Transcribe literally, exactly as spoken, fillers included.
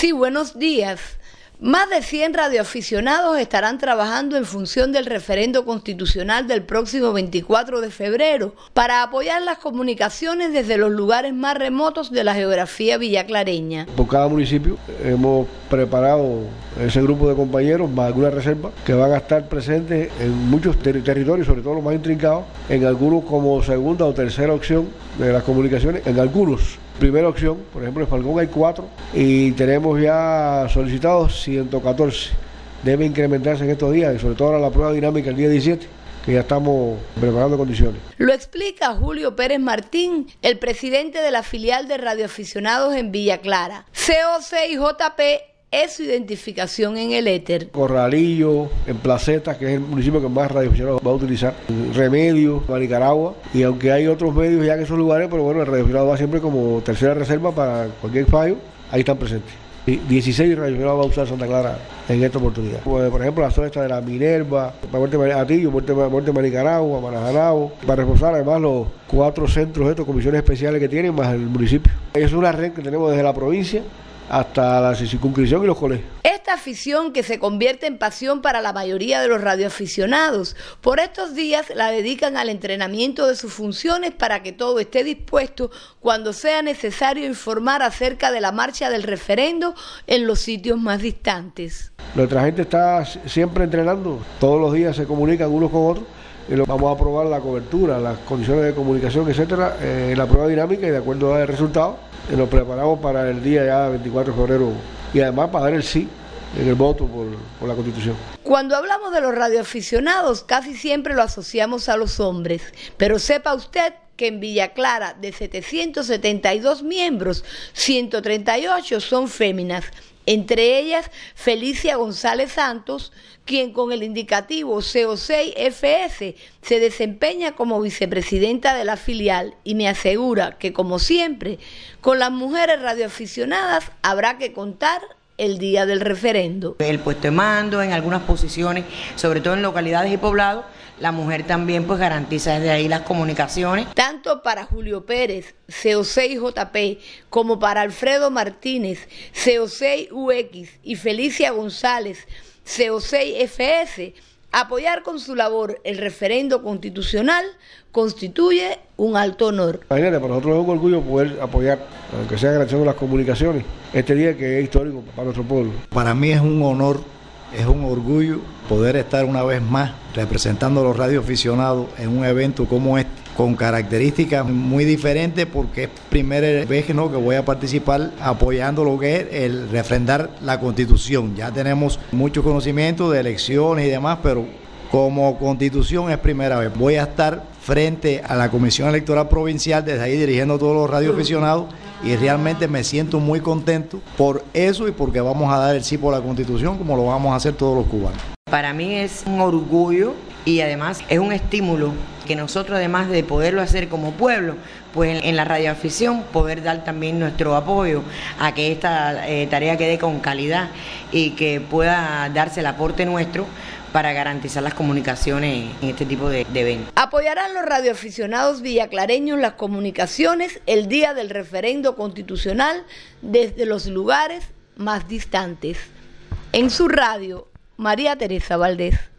Sí, buenos días. Más de cien radioaficionados estarán trabajando en función del referendo constitucional del próximo veinticuatro de febrero para apoyar las comunicaciones desde los lugares más remotos de la geografía villaclareña. Por cada municipio hemos preparado ese grupo de compañeros más algunas reservas que van a estar presentes en muchos ter territorios, sobre todo los más intrincados, en algunos como segunda o tercera opción de las comunicaciones, en algunos primera opción. Por ejemplo, en Falcón hay cuatro y tenemos ya solicitados ciento catorce. Debe incrementarse en estos días y sobre todo ahora la prueba dinámica el día diecisiete, que ya estamos preparando condiciones. Lo explica Julio Pérez Martín, el presidente de la filial de radioaficionados en Villa Clara. C O seis J P es su identificación en el éter. Corralillo, en Placetas, que es el municipio que más radioaficionados va a utilizar, Remedios, Nicaragua, y aunque hay otros medios ya en esos lugares, pero bueno, el radioaficionado va siempre como tercera reserva para cualquier fallo, ahí están presentes. Y dieciséis radioaficionados va a usar Santa Clara en esta oportunidad. Por ejemplo, la zona esta de la Minerva, Muerte Atillo, Muerte, Muerte Nicaragua, Manajanabo, para reforzar además los cuatro centros, estos, comisiones especiales que tienen, más el municipio. Es una red que tenemos desde la provincia hasta la circunscripción y los colegios. Esta afición, que se convierte en pasión para la mayoría de los radioaficionados, por estos días la dedican al entrenamiento de sus funciones para que todo esté dispuesto cuando sea necesario informar acerca de la marcha del referendo en los sitios más distantes. Nuestra gente está siempre entrenando, todos los días se comunican unos con otros y lo, vamos a probar la cobertura, las condiciones de comunicación, etcétera, en eh, la prueba dinámica, y de acuerdo al resultado eh, nos preparamos para el día ya veinticuatro de febrero y además para dar el sí en el voto por, por la Constitución. Cuando hablamos de los radioaficionados, casi siempre lo asociamos a los hombres, pero sepa usted que en Villa Clara, de setecientos setenta y dos miembros, ciento treinta y ocho son féminas, entre ellas Felicia González Santos, quien con el indicativo C O seis F S se desempeña como vicepresidenta de la filial, y me asegura que, como siempre, con las mujeres radioaficionadas habrá que contar el día del referendo. El puesto de mando en algunas posiciones, sobre todo en localidades y poblados, la mujer también pues garantiza desde ahí las comunicaciones. Tanto para Julio Pérez, C O seis J P, como para Alfredo Martínez, C O seis U X, y Felicia González, C O seis F S, apoyar con su labor el referendo constitucional constituye un alto honor. Imagínate, para nosotros es un orgullo poder apoyar, aunque sea en relación a las comunicaciones, este día que es histórico para nuestro pueblo. Para mí es un honor, es un orgullo poder estar una vez más representando a los radioaficionados en un evento como este, con características muy diferentes, porque es primera vez ¿no? que voy a participar apoyando lo que es el refrendar la Constitución. Ya tenemos mucho conocimiento de elecciones y demás, pero como Constitución es primera vez. Voy a estar frente a la Comisión Electoral Provincial, desde ahí dirigiendo a todos los radioaficionados, y realmente me siento muy contento por eso y porque vamos a dar el sí por la Constitución, como lo vamos a hacer todos los cubanos. Para mí es un orgullo y además es un estímulo que nosotros, además de poderlo hacer como pueblo, pues en la radioafición poder dar también nuestro apoyo a que esta eh, tarea quede con calidad y que pueda darse el aporte nuestro para garantizar las comunicaciones en este tipo de, de eventos. Apoyarán los radioaficionados villaclareños las comunicaciones el día del referendo constitucional desde los lugares más distantes. En su radio, María Teresa Valdés.